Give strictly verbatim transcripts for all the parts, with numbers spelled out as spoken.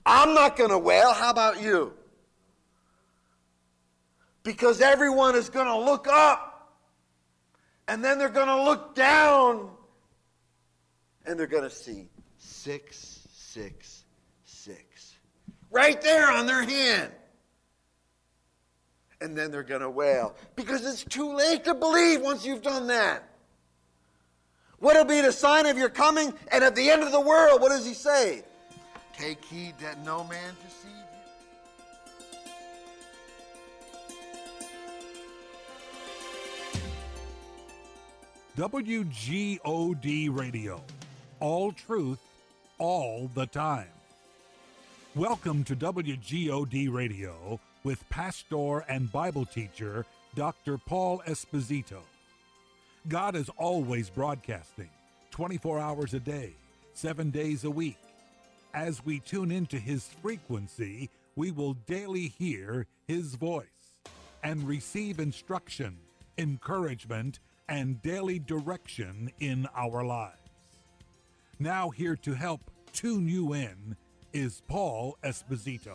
I'm not going to wail. How about you? Because everyone is going to look up. And then they're going to look down. And they're going to see six six six. Right there on their hand. And then they're going to wail. Because it's too late to believe once you've done that. What'll be the sign of your coming? And at the end of the world, what does he say? Take heed that no man deceive you. W G O D Radio. All truth, all the time. Welcome to W G O D Radio with pastor and Bible teacher Doctor Paul Esposito. God is always broadcasting, twenty-four hours a day, seven days a week. As we tune into his frequency, we will daily hear his voice and receive instruction, encouragement, and daily direction in our lives. Now here to help tune you in is Paul Esposito.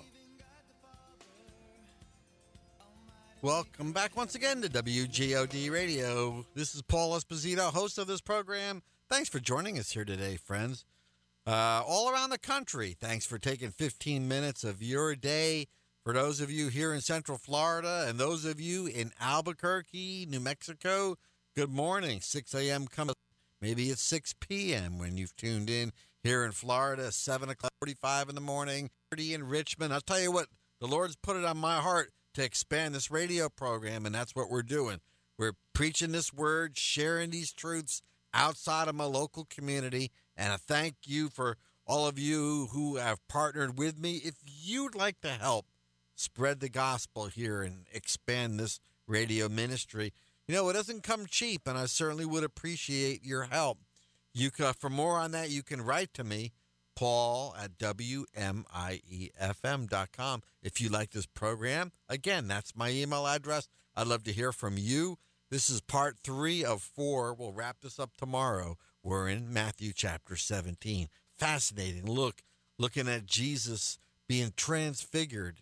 Welcome back once again to W G O D Radio. This is Paul Esposito, host of this program. Thanks for joining us here today, friends. Uh, all around the country, thanks for taking fifteen minutes of your day. For those of you here in Central Florida and those of you in Albuquerque, New Mexico, good morning. six a.m. comes. Maybe it's six p.m. when you've tuned in here in Florida, seven o'clock forty-five in the morning, thirty in Richmond. I'll tell you what, the Lord's put it on my heart to expand this radio program, and that's what we're doing. We're preaching this word, sharing these truths outside of my local community, and I thank you for all of you who have partnered with me. If you'd like to help spread the gospel here and expand this radio ministry, you know, it doesn't come cheap, and I certainly would appreciate your help. You can, for more on that, you can write to me, Paul at W M I E F M dot com. If you like this program, again, that's my email address. I'd love to hear from you. This is part three of four. We'll wrap this up tomorrow. We're in Matthew chapter seventeen. Fascinating look, looking at Jesus being transfigured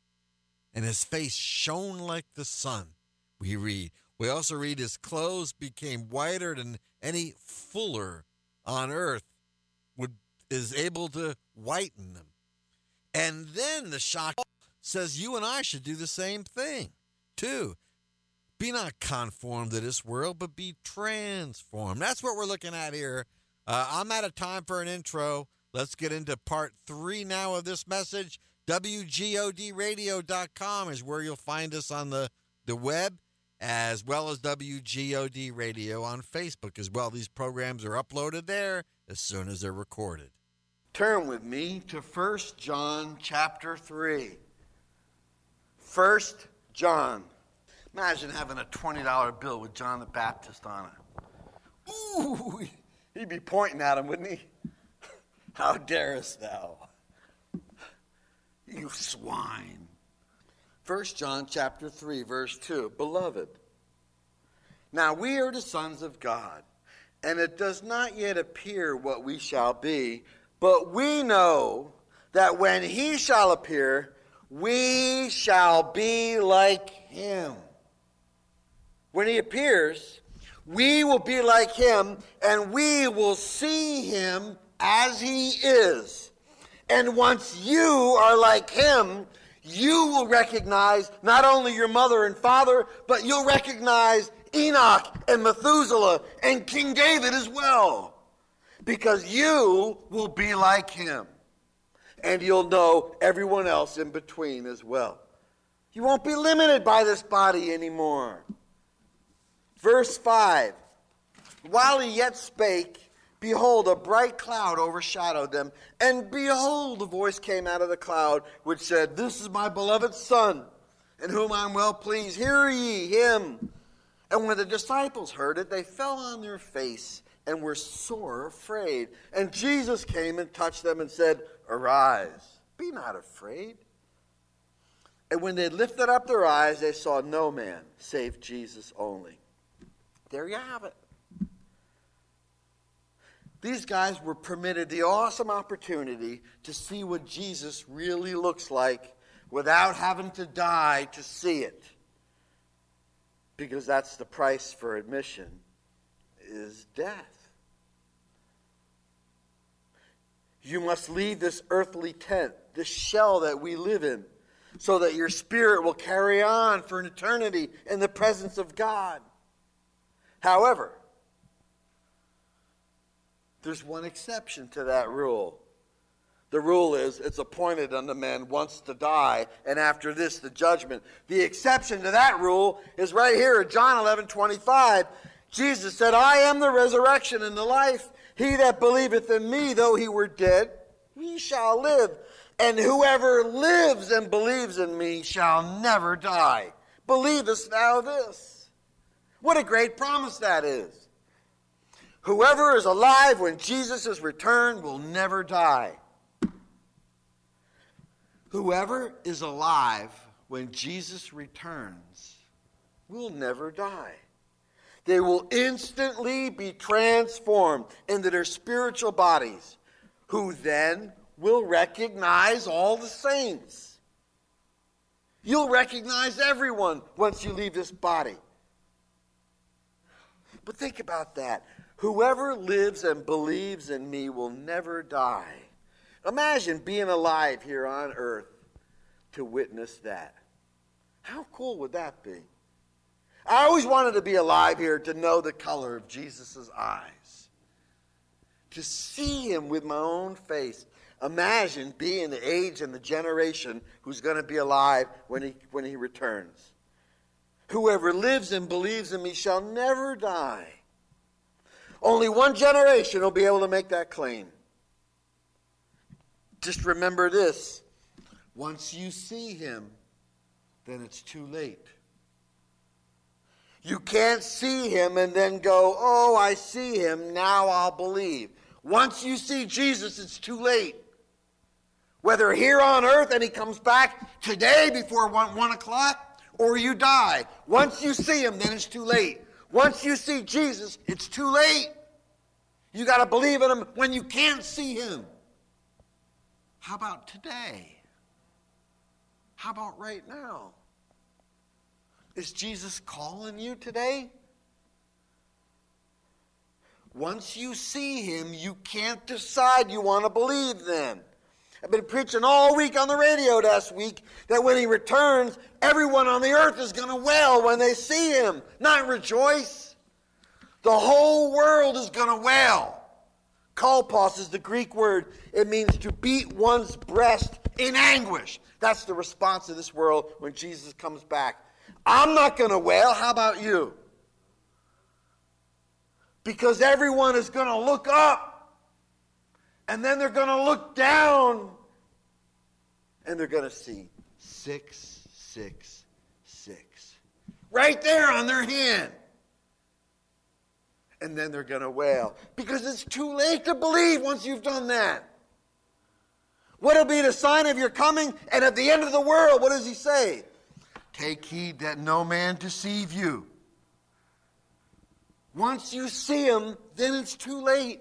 and his face shone like the sun, we read. We also read his clothes became whiter than any fuller on earth would is able to whiten them. And then the shock says you and I should do the same thing, too. Be not conformed to this world, but be transformed. That's what we're looking at here. Uh, I'm out of time for an intro. Let's get into part three now of this message. W G O D radio dot com is where you'll find us on the, the web, as well as W G O D Radio on Facebook as well. These programs are uploaded there as soon as they're recorded. Turn with me to First John chapter three. First John. Imagine having a twenty dollar bill with John the Baptist on it. Ooh, he'd be pointing at him, wouldn't he? How darest thou, you swine. First John chapter three, verse two. Beloved, now we are the sons of God, and it does not yet appear what we shall be, but we know that when he shall appear, we shall be like him. When he appears, we will be like him, and we will see him as he is. And once you are like him, you will recognize not only your mother and father, but you'll recognize Enoch and Methuselah and King David as well. Because you will be like him. And you'll know everyone else in between as well. You won't be limited by this body anymore. Verse five. While he yet spake, behold, a bright cloud overshadowed them. And behold, a voice came out of the cloud, which said, This is my beloved Son, in whom I am well pleased. Hear ye him. And when the disciples heard it, they fell on their face and were sore afraid. And Jesus came and touched them and said, Arise, be not afraid. And when they lifted up their eyes, they saw no man save Jesus only. There you have it. These guys were permitted the awesome opportunity to see what Jesus really looks like without having to die to see it. Because that's the price for admission, is death. You must leave this earthly tent, this shell that we live in, so that your spirit will carry on for an eternity in the presence of God. However, there's one exception to that rule. The rule is, it's appointed unto men once to die, and after this the judgment. The exception to that rule is right here in John eleven twenty-five. Jesus said, I am the resurrection and the life. He that believeth in me, though he were dead, he shall live. And whoever lives and believes in me shall never die. Believest thou this? What a great promise that is. Whoever is alive when Jesus is returned will never die. Whoever is alive when Jesus returns will never die. They will instantly be transformed into their spiritual bodies, who then will recognize all the saints. You'll recognize everyone once you leave this body. But think about that. Whoever lives and believes in me will never die. Imagine being alive here on earth to witness that. How cool would that be? I always wanted to be alive here to know the color of Jesus' eyes. To see him with my own face. Imagine being the age and the generation who's going to be alive when he, when he returns. Whoever lives and believes in me shall never die. Only one generation will be able to make that claim. Just remember this. Once you see him, then it's too late. You can't see him and then go, oh, I see him, now I'll believe. Once you see Jesus, it's too late. Whether here on earth and he comes back today before one, one o'clock, or you die. Once you see him, then it's too late. Once you see Jesus, it's too late. You got to believe in him when you can't see him. How about today? How about right now? Is Jesus calling you today? Once you see him, you can't decide you want to believe then. I've been preaching all week on the radio last week that when he returns, everyone on the earth is going to wail when they see him, not rejoice. The whole world is going to wail. Kolpos is the Greek word. It means to beat one's breast in anguish. That's the response of this world when Jesus comes back. I'm not going to wail. How about you? Because everyone is going to look up. And then they're going to look down. And they're going to see six six six. Right there on their hand. And then they're going to wail. Because it's too late to believe once you've done that. What'll be the sign of your coming? And at the end of the world, what does he say? Take heed that no man deceive you. Once you see him, then it's too late.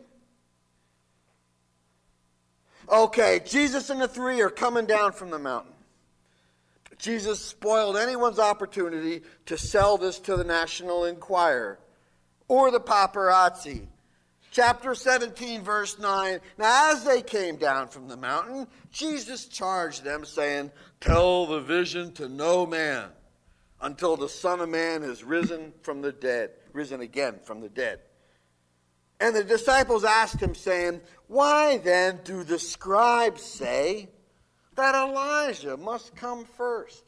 Okay, Jesus and the three are coming down from the mountain. Jesus spoiled anyone's opportunity to sell this to the National Enquirer or the paparazzi. Chapter seventeen, verse nine. Now as they came down from the mountain, Jesus charged them, saying, tell the vision to no man until the Son of Man is risen from the dead, risen again from the dead. And the disciples asked him, saying, why then do the scribes say that Elijah must come first?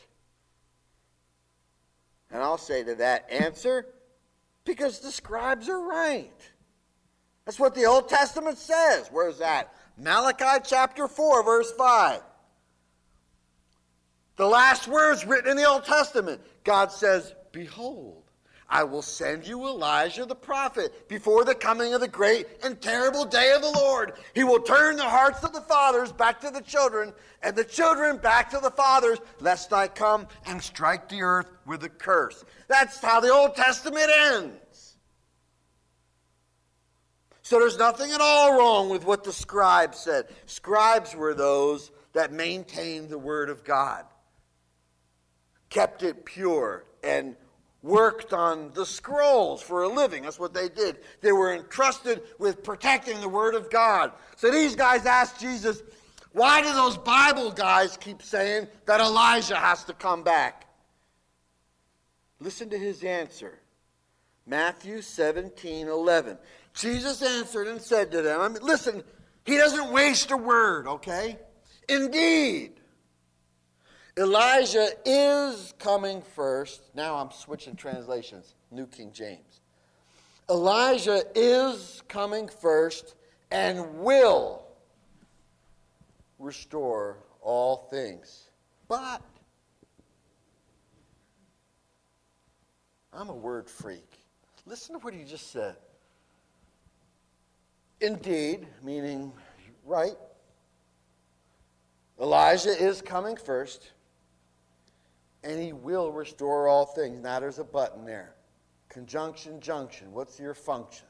And I'll say to that answer, because the scribes are right. That's what the Old Testament says. Where's that? Malachi chapter four, verse five. The last words written in the Old Testament. God says, behold, I will send you Elijah the prophet before the coming of the great and terrible day of the Lord. He will turn the hearts of the fathers back to the children, and the children back to the fathers, lest I come and strike the earth with a curse. That's how the Old Testament ends. So there's nothing at all wrong with what the scribes said. Scribes were those that maintained the Word of God, kept it pure, and worked on the scrolls for a living. That's what they did. They were entrusted with protecting the Word of God. So these guys asked Jesus, why do those Bible guys keep saying that Elijah has to come back? Listen to his answer. Matthew seventeen eleven. Jesus answered and said to them, I mean, listen, he doesn't waste a word, okay? Indeed, Elijah is coming first. Now I'm switching translations. New King James. Elijah is coming first and will restore all things. But I'm a word freak. Listen to what he just said. Indeed, meaning right. Elijah is coming first, and he will restore all things. Now there's a button there. Conjunction, junction. What's your function?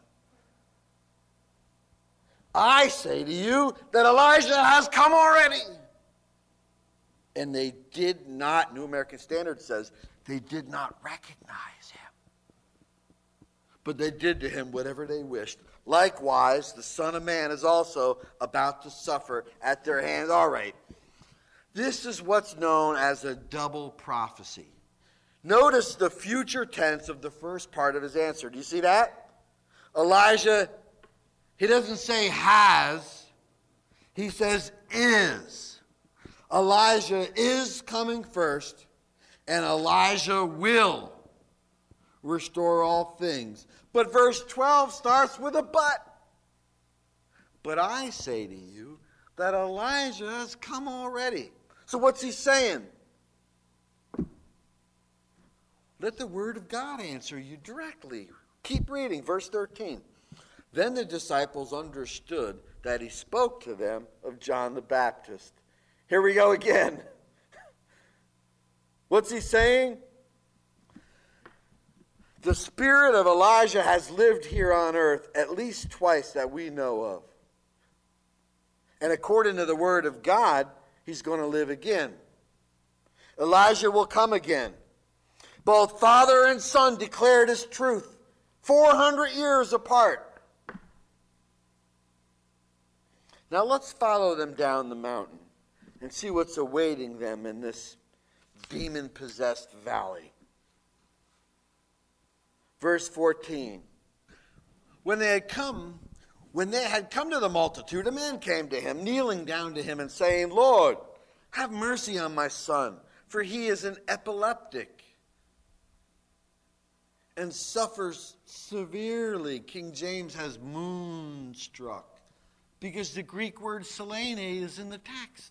I say to you that Elijah has come already. And they did not, New American Standard says, they did not recognize him. But they did to him whatever they wished. Likewise, the Son of Man is also about to suffer at their hands. All right. This is what's known as a double prophecy. Notice the future tense of the first part of his answer. Do you see that? Elijah, he doesn't say has, he says is. Elijah is coming first, and Elijah will restore all things. But verse twelve starts with a but. But I say to you that Elijah has come already. So what's he saying? Let the word of God answer you directly. Keep reading, verse thirteen. Then the disciples understood that he spoke to them of John the Baptist. Here we go again. What's he saying? The spirit of Elijah has lived here on earth at least twice that we know of. And according to the word of God, he's going to live again. Elijah will come again. Both father and son declared his truth, four hundred years apart. Now let's follow them down the mountain and see what's awaiting them in this demon-possessed valley. Verse fourteen. When they had come, when they had come to the multitude, a man came to him, kneeling down to him and saying, Lord, have mercy on my son, for he is an epileptic and suffers severely. King James has moonstruck, because the Greek word selene is in the text.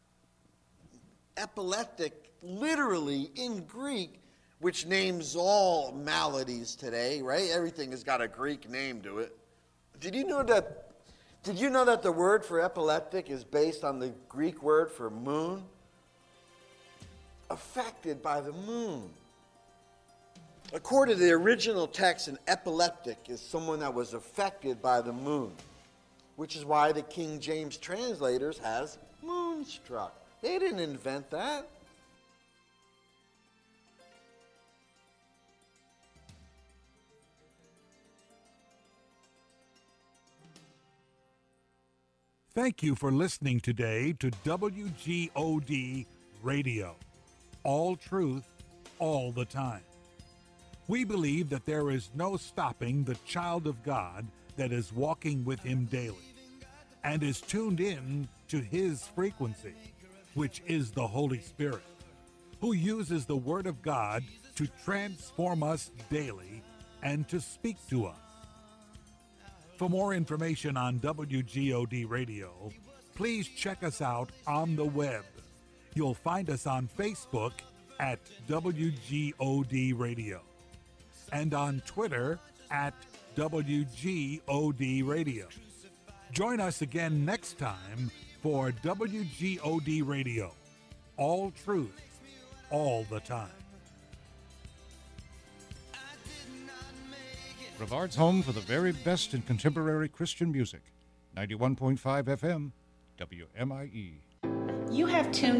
Epileptic, literally in Greek, which names all maladies today, right? Everything has got a Greek name to it. Did you know that? Did you know that the word for epileptic is based on the Greek word for moon? Affected by the moon. According to the original text, an epileptic is someone that was affected by the moon, which is why the King James translators has moonstruck. They didn't invent that. Thank you for listening today to W G O D Radio. All truth, all the time. We believe that there is no stopping the child of God that is walking with him daily and is tuned in to his frequency, which is the Holy Spirit, who uses the Word of God to transform us daily and to speak to us. For more information on W G O D Radio, please check us out on the web. You'll find us on Facebook at W G O D Radio and on Twitter at W G O D Radio. Join us again next time for W G O D Radio. All truth, all the time. Brevard's home for the very best in contemporary Christian music. ninety-one point five F M, W M I E. You have tuned